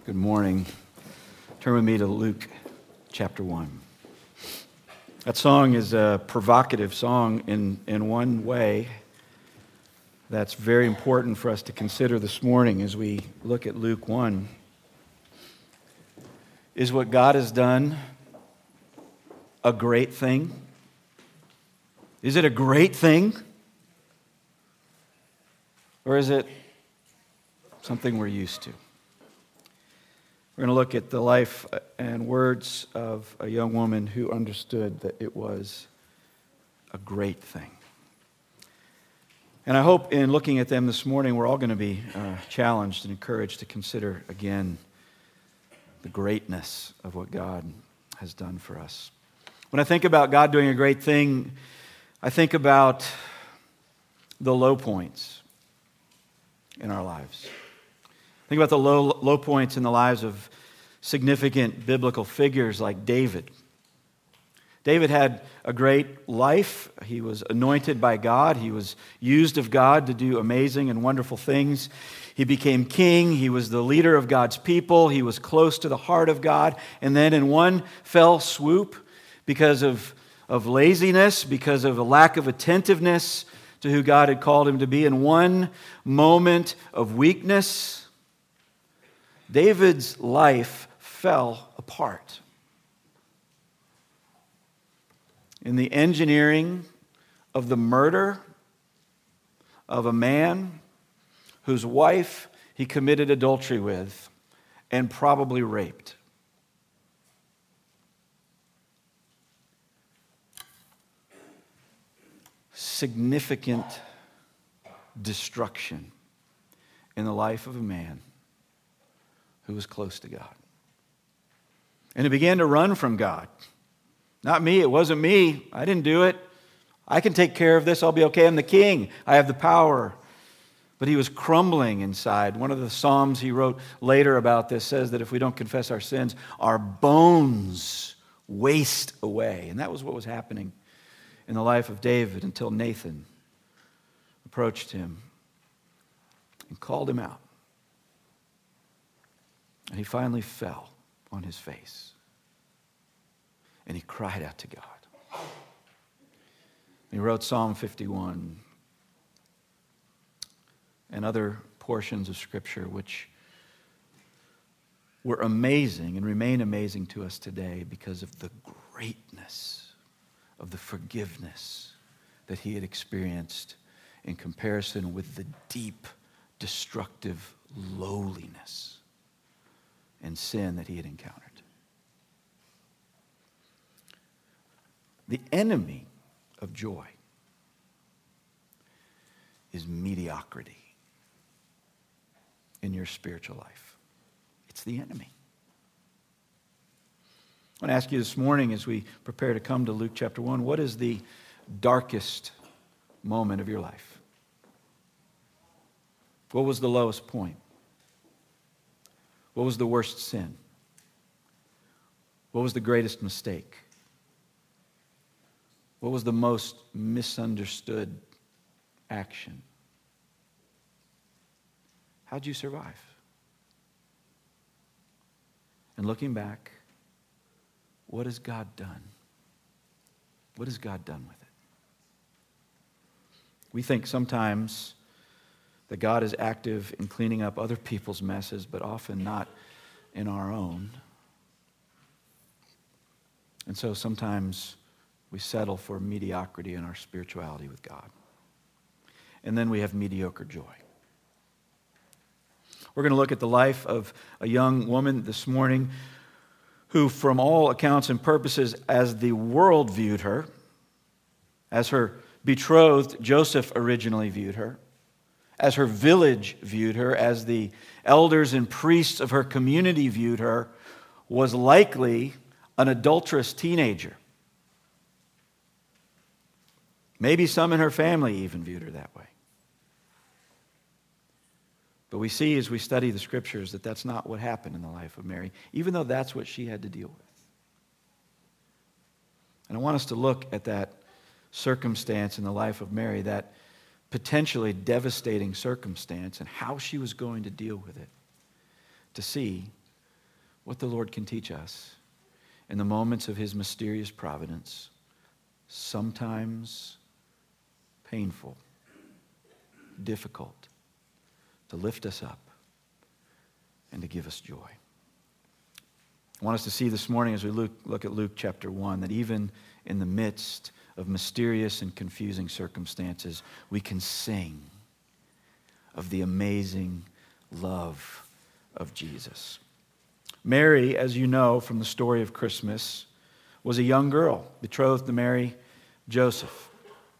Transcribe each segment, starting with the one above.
Good morning. Turn with me to Luke chapter 1. That song is a provocative song in one way that's very important for us to consider this morning as we look at Luke 1. Is what God has done a great thing? Is it a great thing? Or is it something we're used to? We're going to look at the life and words of a young woman who understood that it was a great thing. And I hope in looking at them this morning, we're all going to be challenged and encouraged to consider again the greatness of what God has done for us. When I think about God doing a great thing, I think about the low points in our lives. Think about the low points in the lives of significant biblical figures like David. David had a great life. He was anointed by God. He was used of God to do amazing and wonderful things. He became king. He was the leader of God's people. He was close to the heart of God. And then in one fell swoop, because of laziness, because of a lack of attentiveness to who God had called him to be, in one moment of weakness, David's life fell apart. In the engineering of the murder of a man whose wife he committed adultery with and probably raped. Significant destruction in the life of a man who was close to God. And he began to run from God. Not me, it wasn't me. I didn't do it. I can take care of this, I'll be okay. I'm the king, I have the power. But he was crumbling inside. One of the Psalms he wrote later about this says that if we don't confess our sins, our bones waste away. And that was what was happening in the life of David until Nathan approached him and called him out. And he finally fell on his face. And he cried out to God. He wrote Psalm 51 and other portions of Scripture which were amazing and remain amazing to us today because of the greatness of the forgiveness that he had experienced in comparison with the deep, destructive lowliness and sin that he had encountered. The enemy of joy is mediocrity in your spiritual life. It's the enemy. I want to ask you this morning as we prepare to come to Luke chapter 1, what is the darkest moment of your life? What was the lowest point? What was the worst sin? What was the greatest mistake? What was the most misunderstood action? How'd you survive? And looking back, what has God done? What has God done with it? We think sometimes that God is active in cleaning up other people's messes, but often not in our own. And so sometimes we settle for mediocrity in our spirituality with God. And then we have mediocre joy. We're going to look at the life of a young woman this morning who, from all accounts and purposes, as the world viewed her, as her betrothed Joseph originally viewed her, as her village viewed her, as the elders and priests of her community viewed her, was likely an adulterous teenager. Maybe some in her family even viewed her that way. But we see as we study the Scriptures that that's not what happened in the life of Mary, even though that's what she had to deal with. And I want us to look at that circumstance in the life of Mary, that potentially devastating circumstance, and how she was going to deal with it, to see what the Lord can teach us in the moments of his mysterious providence, sometimes painful, difficult, to lift us up and to give us joy. I want us to see this morning as we look at Luke chapter 1 that even in the midst of mysterious and confusing circumstances, we can sing of the amazing love of Jesus. Mary, as you know from the story of Christmas, was a young girl betrothed to marry Joseph.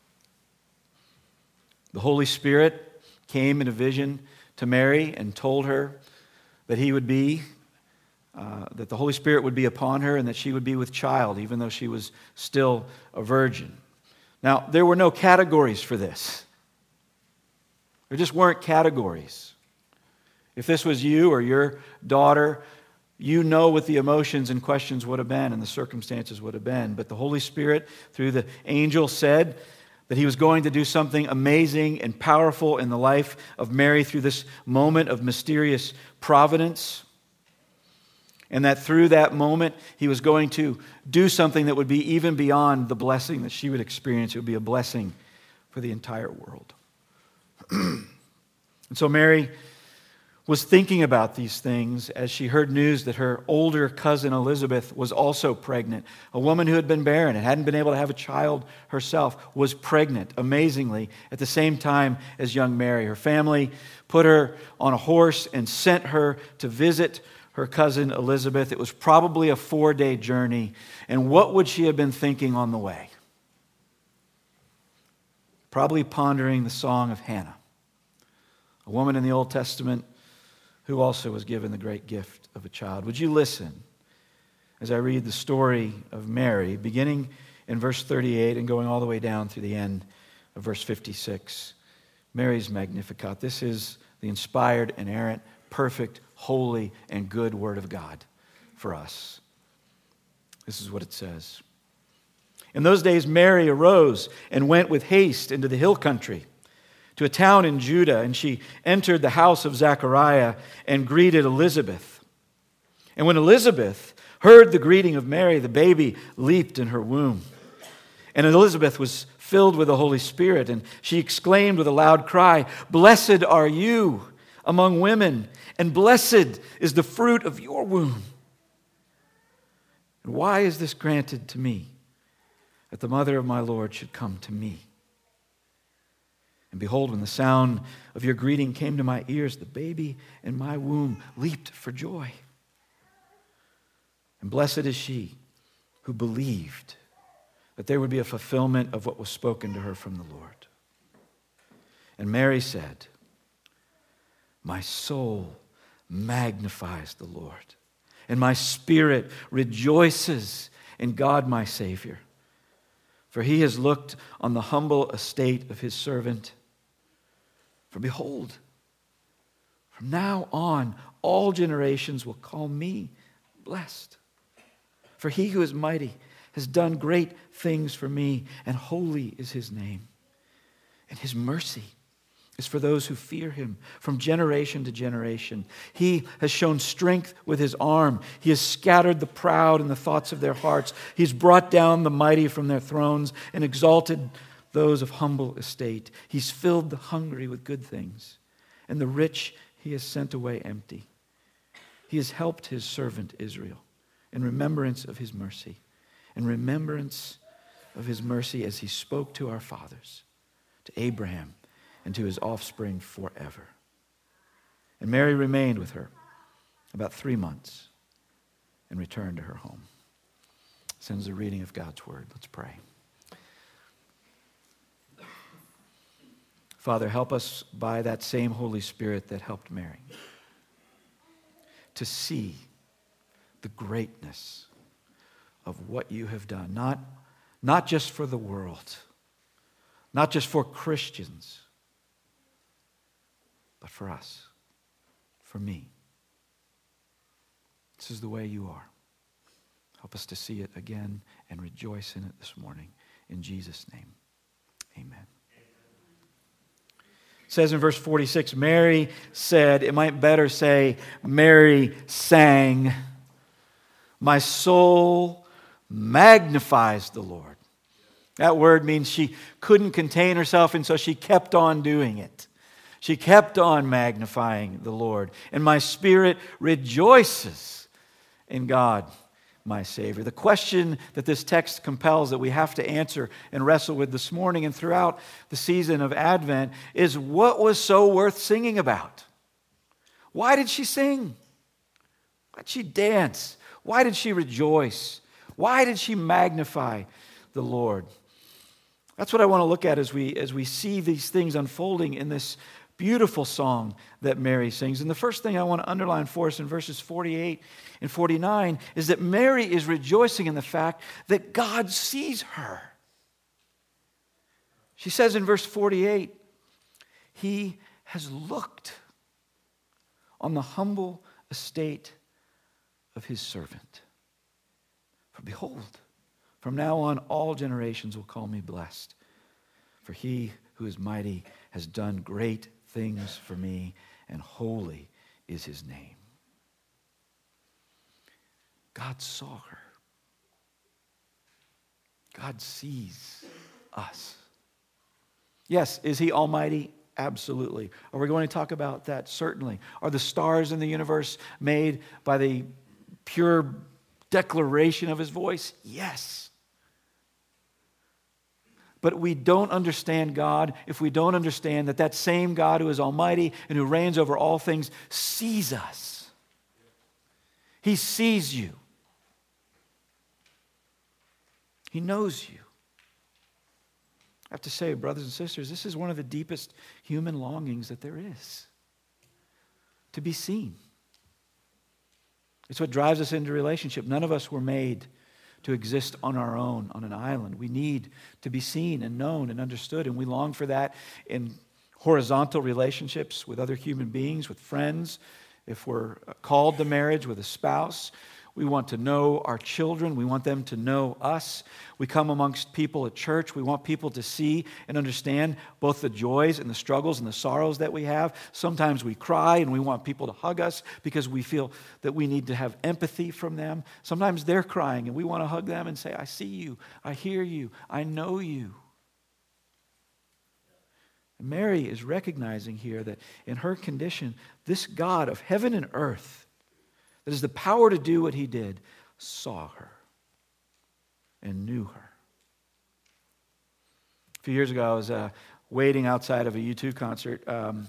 The Holy Spirit came in a vision to Mary and told her that that the Holy Spirit would be upon her and that she would be with child, even though she was still a virgin. Now, there were no categories for this. There just weren't categories. If this was you or your daughter, you know what the emotions and questions would have been and the circumstances would have been. But the Holy Spirit, through the angel, said that he was going to do something amazing and powerful in the life of Mary through this moment of mysterious providence. And that through that moment, he was going to do something that would be even beyond the blessing that she would experience. It would be a blessing for the entire world. And so Mary was thinking about these things as she heard news that her older cousin Elizabeth was also pregnant. A woman who had been barren and hadn't been able to have a child herself was pregnant, amazingly, at the same time as young Mary. Her family put her on a horse and sent her to visit her cousin Elizabeth. It was probably a 4-day journey. And what would she have been thinking on the way? Probably pondering the song of Hannah, a woman in the Old Testament who also was given the great gift of a child. Would you listen as I read the story of Mary, beginning in verse 38 and going all the way down through the end of verse 56. Mary's Magnificat. This is the inspired, inerrant, perfect, holy, and good Word of God for us. This is what it says. In those days, Mary arose and went with haste into the hill country to a town in Judah, and she entered the house of Zechariah and greeted Elizabeth. And when Elizabeth heard the greeting of Mary, the baby leaped in her womb. And Elizabeth was filled with the Holy Spirit, and she exclaimed with a loud cry, "Blessed are you among women, and blessed is the fruit of your womb. And why is this granted to me, that the mother of my Lord should come to me? And behold, when the sound of your greeting came to my ears, the baby in my womb leaped for joy. And blessed is she who believed that there would be a fulfillment of what was spoken to her from the Lord." And Mary said, "My soul magnifies the Lord, and my spirit rejoices in God my Savior. For he has looked on the humble estate of his servant. For behold, from now on, all generations will call me blessed. For he who is mighty has done great things for me, and holy is his name. And his mercy is for those who fear him from generation to generation. He has shown strength with his arm. He has scattered the proud in the thoughts of their hearts. He's brought down the mighty from their thrones and exalted those of humble estate. He's filled the hungry with good things, and the rich he has sent away empty. He has helped his servant Israel in remembrance of his mercy, in remembrance of his mercy as he spoke to our fathers, to Abraham, and to his offspring forever." And Mary remained with her about 3 months and returned to her home. This ends the reading of God's word. Let's pray. Father, help us by that same Holy Spirit that helped Mary to see the greatness of what you have done, not just for the world, not just for Christians, but for us, for me. This is the way you are. Help us to see it again and rejoice in it this morning. In Jesus' name, amen. It says in verse 46, Mary said, it might better say, Mary sang My soul magnifies the Lord. That word means she couldn't contain herself, and so she kept on doing it. She kept on magnifying the Lord. And my spirit rejoices in God, my Savior. The question that this text compels that we have to answer and wrestle with this morning and throughout the season of Advent is, what was so worth singing about? Why did she sing? Why did she dance? Why did she rejoice? Why did she magnify the Lord? That's what I want to look at as we see these things unfolding in this beautiful song that Mary sings. And the first thing I want to underline for us in verses 48 and 49 is that Mary is rejoicing in the fact that God sees her. She says in verse 48, He has looked on the humble estate of His servant. For behold, from now on all generations will call me blessed. For He who is mighty has done great things for me, and holy is His name. God saw her. God sees us. Yes, is He almighty? Absolutely. Are we going to talk about that? Certainly. Are the stars in the universe made by the pure declaration of His voice? Yes. But we don't understand God if we don't understand that that same God who is almighty and who reigns over all things sees us. He sees you. He knows you. I have to say, brothers and sisters, this is one of the deepest human longings that there is. To be seen. It's what drives us into relationship. None of us were made to exist on our own, on an island. We need to be seen and known and understood, and we long for that in horizontal relationships with other human beings, with friends. If we're called to marriage with a spouse, we want to know our children. We want them to know us. We come amongst people at church. We want people to see and understand both the joys and the struggles and the sorrows that we have. Sometimes we cry and we want people to hug us because we feel that we need to have empathy from them. Sometimes they're crying and we want to hug them and say, I see you, I hear you, I know you. And Mary is recognizing here that in her condition, this God of heaven and earth, that has the power to do what He did, saw her and knew her. A few years ago, I was waiting outside of a U2 concert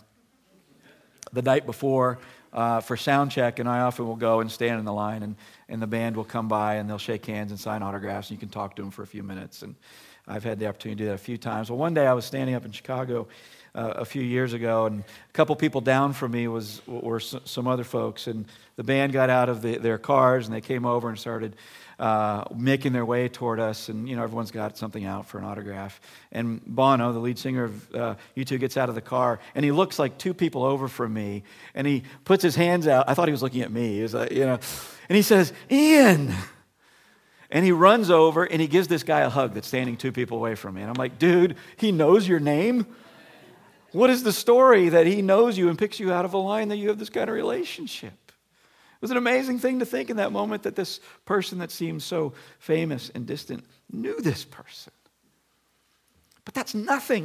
the night before for sound check, and I often will go and stand in the line, and the band will come by, and they'll shake hands and sign autographs, and you can talk to them for a few minutes. And I've had the opportunity to do that a few times. Well, one day I was standing up in Chicago a few years ago, and a couple people down from me were some other folks, and the band got out of their cars, and they came over and started making their way toward us, and everyone's got something out for an autograph. And Bono, the lead singer of U2, gets out of the car, and he looks like two people over from me, and he puts his hands out. I thought he was looking at me. He was like, and he says, Ian! And he runs over, and he gives this guy a hug that's standing two people away from me. And I'm like, dude, he knows your name? What is the story that he knows you and picks you out of a line that you have this kind of relationship? It was an amazing thing to think in that moment that this person that seemed so famous and distant knew this person. But that's nothing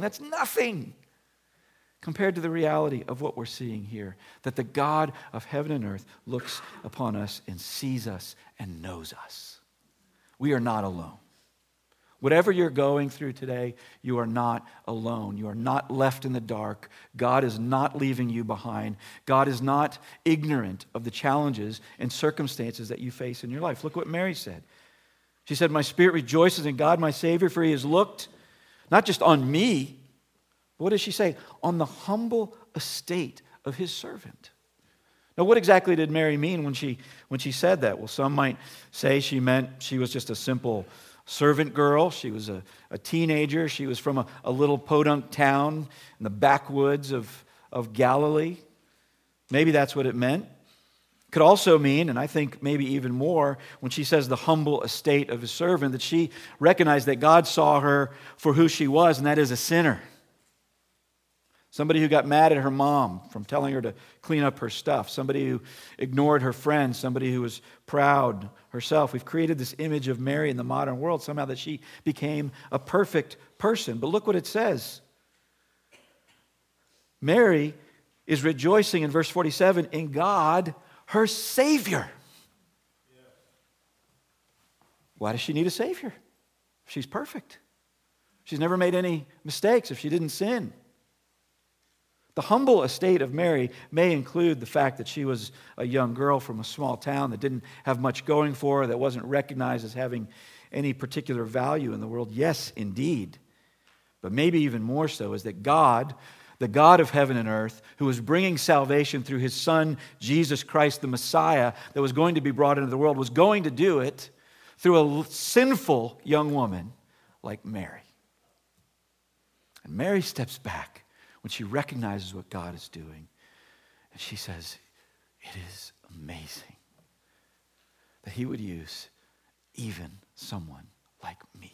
compared to the reality of what we're seeing here, that the God of heaven and earth looks upon us and sees us and knows us. We are not alone. Whatever you're going through today, you are not alone. You are not left in the dark. God is not leaving you behind. God is not ignorant of the challenges and circumstances that you face in your life. Look what Mary said. She said, my spirit rejoices in God, my Savior, for He has looked not just on me, but what does she say? On the humble estate of His servant. Now, what exactly did Mary mean when she said that? Well, some might say she meant she was just a simple servant girl. She was a teenager. She was from a little podunk town in the backwoods of Galilee. Maybe that's what it meant. Could also mean, and I think maybe even more, when she says the humble estate of His servant, that she recognized that God saw her for who she was, and that is a sinner. Somebody who got mad at her mom from telling her to clean up her stuff. Somebody who ignored her friends. Somebody who was proud herself. We've created this image of Mary in the modern world, somehow that she became a perfect person. But look what it says. Mary is rejoicing in verse 47 in God, her Savior. Why does she need a Savior? She's perfect. She's never made any mistakes if she didn't sin. The humble estate of Mary may include the fact that she was a young girl from a small town that didn't have much going for her, that wasn't recognized as having any particular value in the world. Yes, indeed. But maybe even more so is that God, the God of heaven and earth, who was bringing salvation through his Son, Jesus Christ, the Messiah, that was going to be brought into the world, was going to do it through a sinful young woman like Mary. And Mary steps back when she recognizes what God is doing. And she says, it is amazing that he would use even someone like me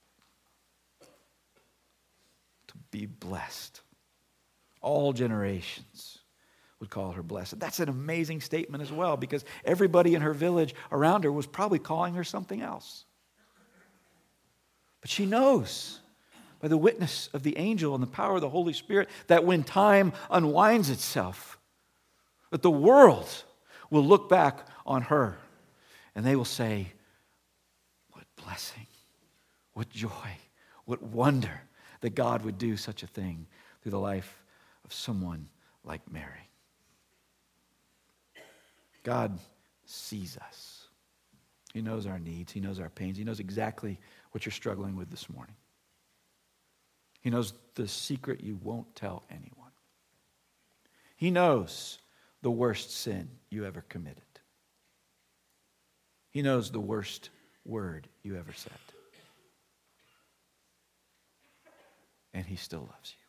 to be blessed. All generations would call her blessed. That's an amazing statement as well, because everybody in her village around her was probably calling her something else. But she knows by the witness of the angel and the power of the Holy Spirit that when time unwinds itself, that the world will look back on her and they will say, what blessing, what joy, what wonder that God would do such a thing through the life of someone like Mary. God sees us. He knows our needs. He knows our pains. He knows exactly what you're struggling with this morning. He knows the secret you won't tell anyone. He knows the worst sin you ever committed. He knows the worst word you ever said. And he still loves you.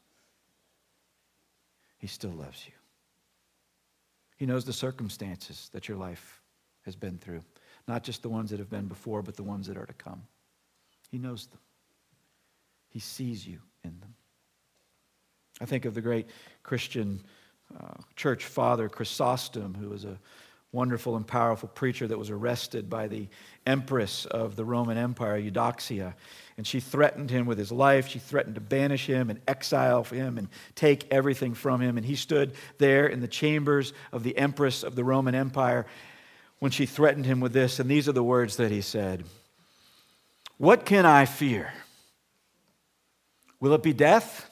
He still loves you. He knows the circumstances that your life has been through. Not just the ones that have been before, but the ones that are to come. He knows them. He sees you in them. I think of the great Christian church father Chrysostom, who was a wonderful and powerful preacher that was arrested by the empress of the Roman Empire, Eudoxia. And she threatened him with his life. She threatened to banish him and exile him and take everything from him. And he stood there in the chambers of the empress of the Roman Empire when she threatened him with this. And these are the words that he said. What can I fear? Will it be death?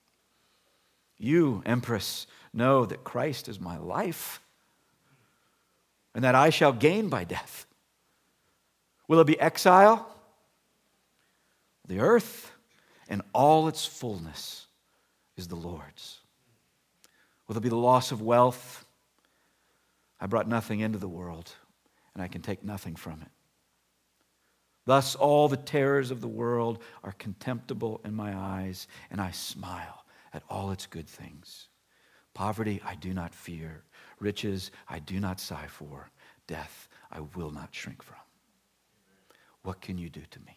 You, empress, know that Christ is my life, and that I shall gain by death. Will it be exile? The earth and all its fullness is the Lord's. Will it be the loss of wealth? I brought nothing into the world, and I can take nothing from it. Thus all the terrors of the world are contemptible in my eyes, and I smile at all its good things. Poverty I do not fear. Riches I do not sigh for. Death I will not shrink from. What can you do to me?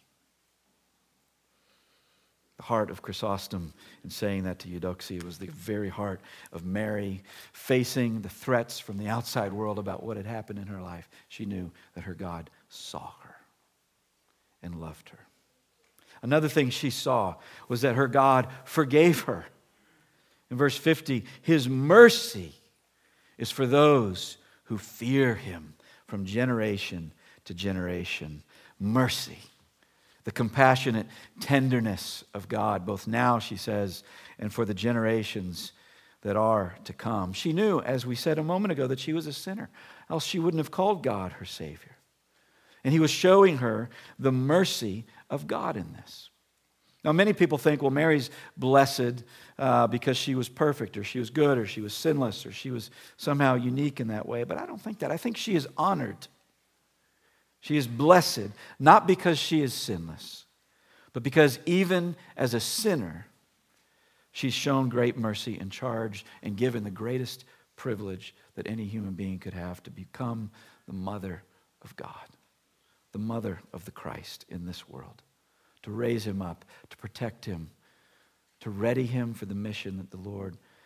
The heart of Chrysostom in saying that to Eudoxia was the very heart of Mary facing the threats from the outside world about what had happened in her life. She knew that her God saw her and loved her. Another thing she saw was that her God forgave her. In verse 50, his mercy is for those who fear him from generation to generation. Mercy, the compassionate tenderness of God, both now, she says, and for the generations that are to come. She knew, as we said a moment ago, that she was a sinner, else she wouldn't have called God her Savior. And he was showing her the mercy of God in this. Now, many people think, well, Mary's blessed because she was perfect, or she was good, or she was sinless, or she was somehow unique in that way. But I don't think that. I think she is honored. She is blessed, not because she is sinless, but because even as a sinner, she's shown great mercy and charged and given the greatest privilege that any human being could have to become the mother of God, the mother of the Christ in this world. To raise him up, to protect him, to ready him for the mission that the Lord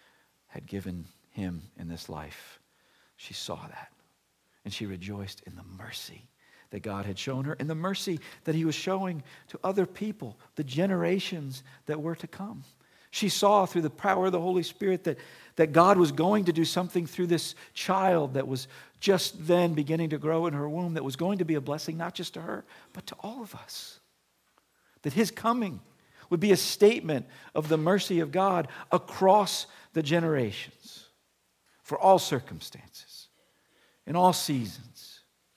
had given him in this life. She saw that, and she rejoiced in the mercy that God had shown her, and the mercy that he was showing to other people, the generations that were to come. She saw through the power of the Holy Spirit that God was going to do something through this child that was just then beginning to grow in her womb, that was going to be a blessing not just to her, but to all of us. That his coming would be a statement of the mercy of God across the generations, for all circumstances, in all seasons.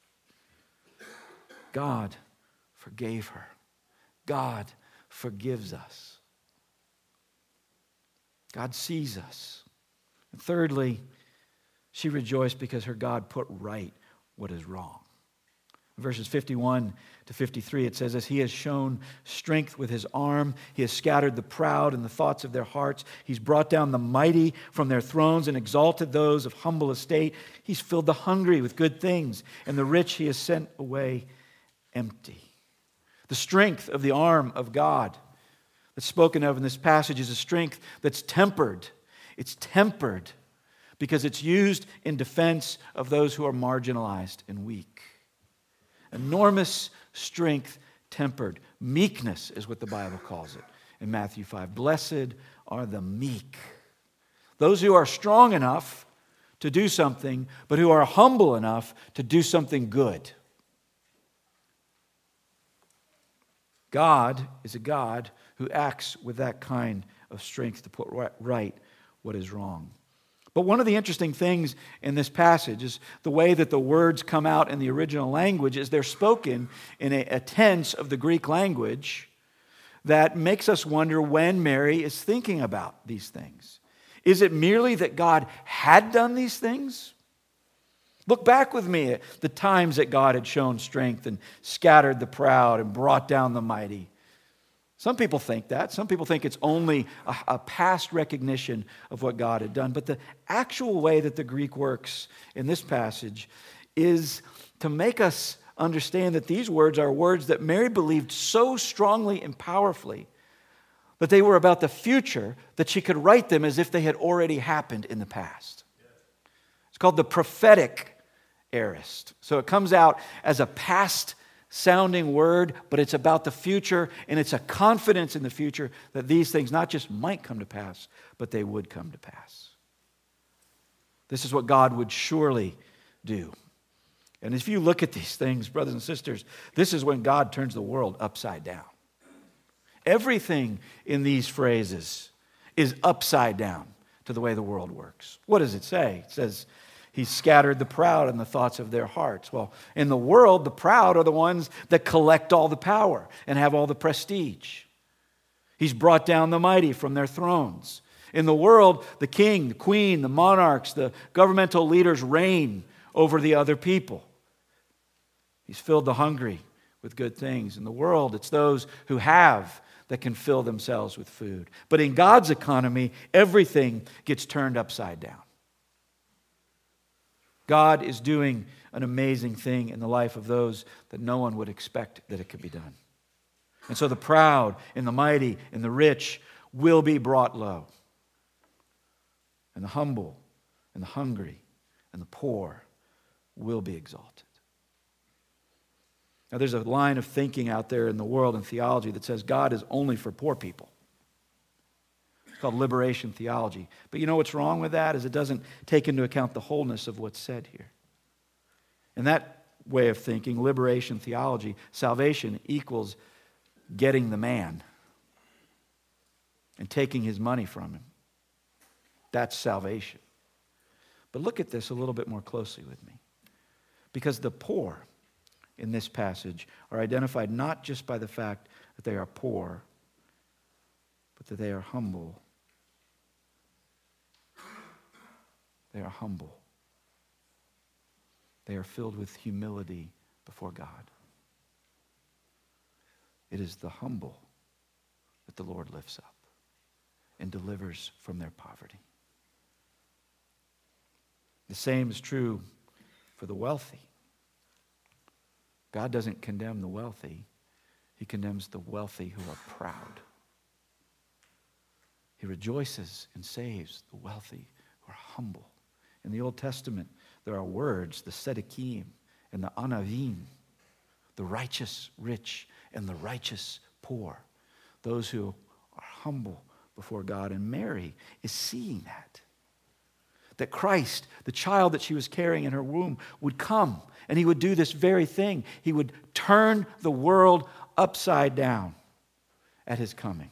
God forgave her. God forgives us. God sees us. And thirdly, she rejoiced because her God put right what is wrong. Verses 51 to 53, it says, as he has shown strength with his arm, he has scattered the proud in the thoughts of their hearts. He's brought down the mighty from their thrones and exalted those of humble estate. He's filled the hungry with good things, and the rich he has sent away empty. The strength of the arm of God that's spoken of in this passage is a strength that's tempered. It's tempered because it's used in defense of those who are marginalized and weak. Enormous strength tempered. Meekness is what the Bible calls it in Matthew 5. Blessed are the meek. Those who are strong enough to do something, but who are humble enough to do something good. God is a God who acts with that kind of strength to put right what is wrong. But one of the interesting things in this passage is the way that the words come out in the original language is they're spoken in a tense of the Greek language that makes us wonder when Mary is thinking about these things. Is it merely that God had done these things? Look back with me at the times that God had shown strength and scattered the proud and brought down the mighty. Some people think that. Some people think it's only a past recognition of what God had done. But the actual way that the Greek works in this passage is to make us understand that these words are words that Mary believed so strongly and powerfully that they were about the future that she could write them as if they had already happened in the past. It's called the prophetic aorist. So it comes out as a past sounding word, but it's about the future, and it's a confidence in the future that these things not just might come to pass, but they would come to pass. This is what God would surely do. And if you look at these things, brothers and sisters, this is when God turns the world upside down. Everything in these phrases is upside down to the way the world works. What does it say? It says, He's scattered the proud in the thoughts of their hearts. Well, in the world, the proud are the ones that collect all the power and have all the prestige. He's brought down the mighty from their thrones. In the world, the king, the queen, the monarchs, the governmental leaders reign over the other people. He's filled the hungry with good things. In the world, it's those who have that can fill themselves with food. But in God's economy, everything gets turned upside down. God is doing an amazing thing in the life of those that no one would expect that it could be done. And so the proud and the mighty and the rich will be brought low. And the humble and the hungry and the poor will be exalted. Now there's a line of thinking out there in the world and theology that says God is only for poor people. It's called liberation theology. But you know what's wrong with that is it doesn't take into account the wholeness of what's said here. In that way of thinking, liberation theology, salvation equals getting the man and taking his money from him. That's salvation. But look at this a little bit more closely with me. Because the poor in this passage are identified not just by the fact that they are poor, but that they are humble. They are humble. They are filled with humility before God. It is the humble that the Lord lifts up and delivers from their poverty. The same is true for the wealthy. God doesn't condemn the wealthy. He condemns the wealthy who are proud. He rejoices and saves the wealthy are humble. In the Old Testament, there are words, the tzedekим and the anavim, the righteous rich and the righteous poor, those who are humble before God. And Mary is seeing that Christ, the child that she was carrying in her womb, would come and he would do this very thing. He would turn the world upside down at his coming.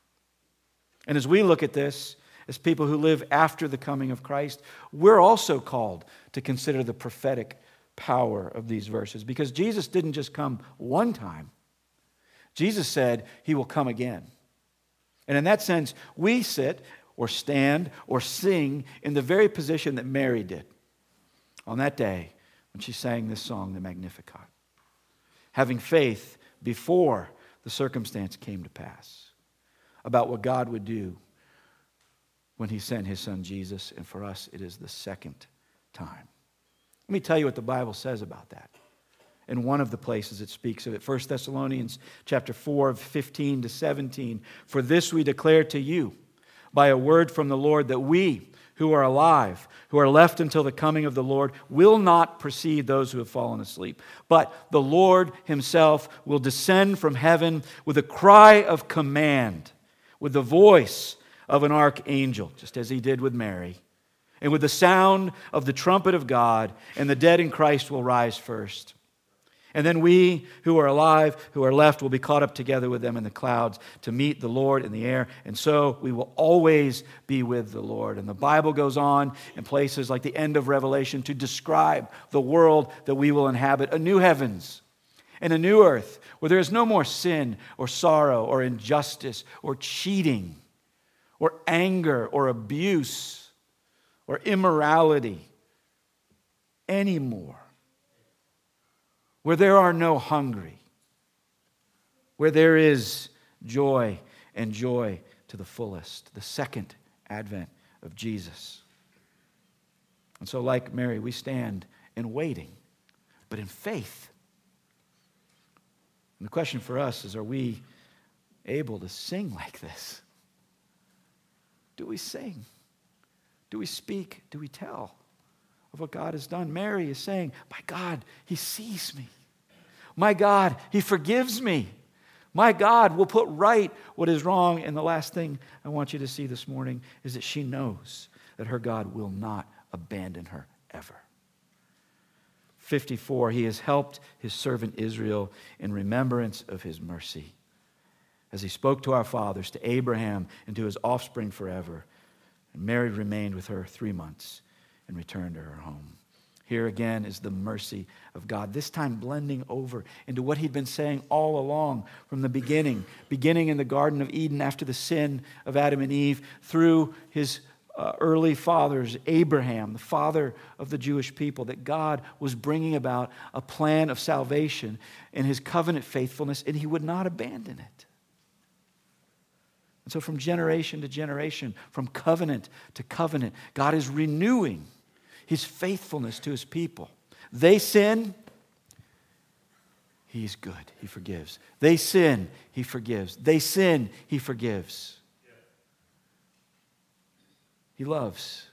And as we look at this, as people who live after the coming of Christ, we're also called to consider the prophetic power of these verses, because Jesus didn't just come one time. Jesus said he will come again. And in that sense, we sit or stand or sing in the very position that Mary did on that day when she sang this song, the Magnificat, having faith before the circumstance came to pass about what God would do when he sent his son Jesus, and for us it is the second time. Let me tell you what the Bible says about that. In one of the places it speaks of it, 1 Thessalonians chapter 4, 15 to 17. For this we declare to you by a word from the Lord, that we who are alive, who are left until the coming of the Lord, will not precede those who have fallen asleep. But the Lord himself will descend from heaven with a cry of command, with the voice of an archangel, just as he did with Mary, and with the sound of the trumpet of God, and the dead in Christ will rise first. And then we who are alive, who are left, will be caught up together with them in the clouds to meet the Lord in the air. And so we will always be with the Lord. And the Bible goes on in places like the end of Revelation to describe the world that we will inhabit, a new heavens and a new earth, where there is no more sin or sorrow or injustice or cheating or anger or abuse or immorality anymore. Where there are no hungry, where there is joy, and joy to the fullest, the second advent of Jesus. And so, like Mary, we stand in waiting, but in faith. And the question for us is, are we able to sing like this? Do we sing? Do we speak? Do we tell of what God has done? Mary is saying, my God, he sees me. My God, he forgives me. My God will put right what is wrong. And the last thing I want you to see this morning is that she knows that her God will not abandon her ever. 54, he has helped his servant Israel in remembrance of his mercy, as he spoke to our fathers, to Abraham, and to his offspring forever. And Mary remained with her 3 months and returned to her home. Here again is the mercy of God, this time blending over into what he'd been saying all along from the beginning in the Garden of Eden after the sin of Adam and Eve, through his early fathers, Abraham, the father of the Jewish people, that God was bringing about a plan of salvation in his covenant faithfulness, and he would not abandon it. And so from generation to generation, from covenant to covenant, God is renewing his faithfulness to his people. They sin, he's good, he forgives. They sin, he forgives. They sin, he forgives. He loves.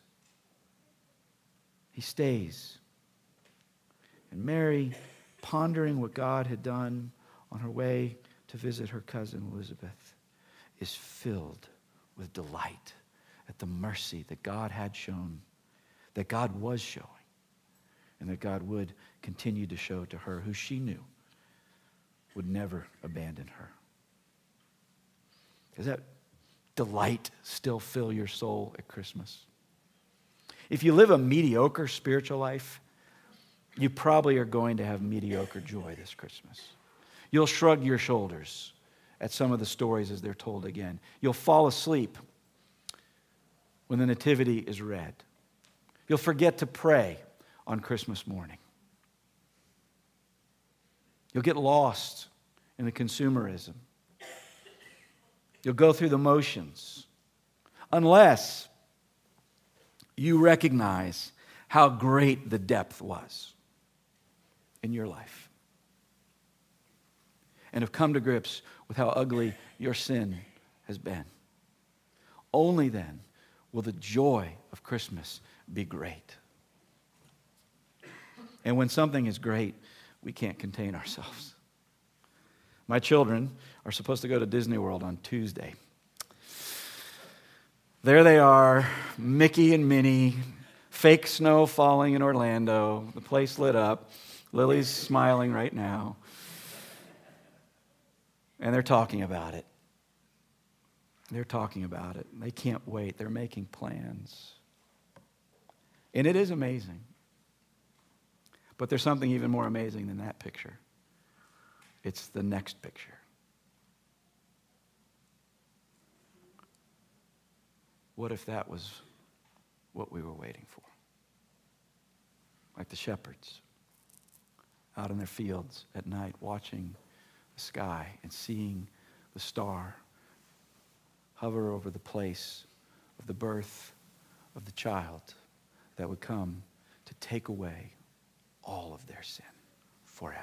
He stays. And Mary, pondering what God had done on her way to visit her cousin Elizabeth, is filled with delight at the mercy that God had shown, that God was showing, and that God would continue to show to her, who she knew would never abandon her. Does that delight still fill your soul at Christmas? If you live a mediocre spiritual life, you probably are going to have mediocre joy this Christmas. You'll shrug your shoulders at some of the stories as they're told again. You'll fall asleep when the nativity is read. You'll forget to pray on Christmas morning. You'll get lost in the consumerism. You'll go through the motions unless you recognize how great the depth was in your life and have come to grips with how ugly your sin has been. Only then will the joy of Christmas be great. And when something is great, we can't contain ourselves. My children are supposed to go to Disney World on Tuesday. There they are, Mickey and Minnie, fake snow falling in Orlando, the place lit up. Lily's smiling right now. And they're talking about it. They're talking about it. They can't wait. They're making plans. And it is amazing. But there's something even more amazing than that picture. It's the next picture. What if that was what we were waiting for? Like the shepherds out in their fields at night watching the sky and seeing the star hover over the place of the birth of the child that would come to take away all of their sin forever.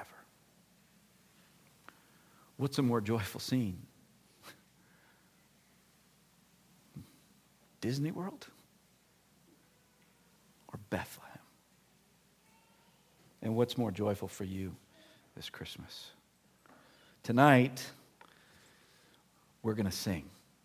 What's a more joyful scene? Disney World or Bethlehem? And what's more joyful for you this Christmas? Tonight, we're going to sing.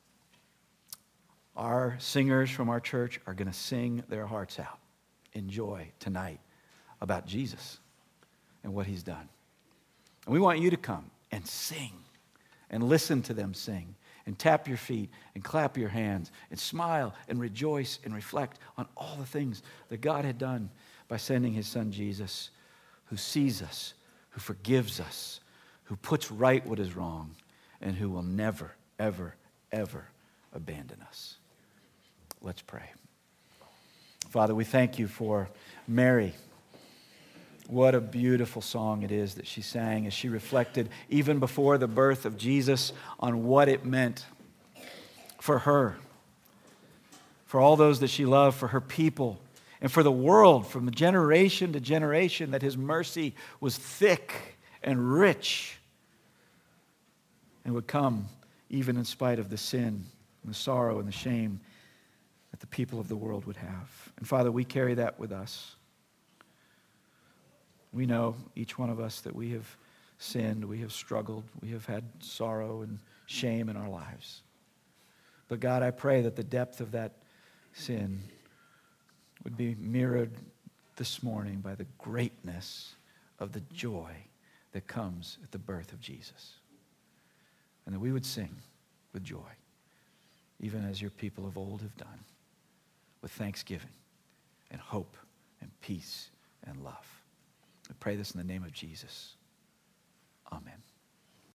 Our singers from our church are going to sing their hearts out in joy tonight about Jesus and what he's done. And we want you to come and sing and listen to them sing and tap your feet and clap your hands and smile and rejoice and reflect on all the things that God had done by sending his son Jesus, who sees us, who forgives us, who puts right what is wrong, and who will never, ever, ever abandon us. Let's pray. Father, we thank you for Mary. What a beautiful song it is that she sang as she reflected, even before the birth of Jesus, on what it meant for her, for all those that she loved, for her people, and for the world from generation to generation, that his mercy was thick and rich and would come even in spite of the sin and the sorrow and the shame that the people of the world would have. And Father, we carry that with us. We know, each one of us, that we have sinned, we have struggled, we have had sorrow and shame in our lives. But God, I pray that the depth of that sin would be mirrored this morning by the greatness of the joy that comes at the birth of Jesus. And that we would sing with joy, even as your people of old have done, with thanksgiving and hope and peace and love. I pray this in the name of Jesus.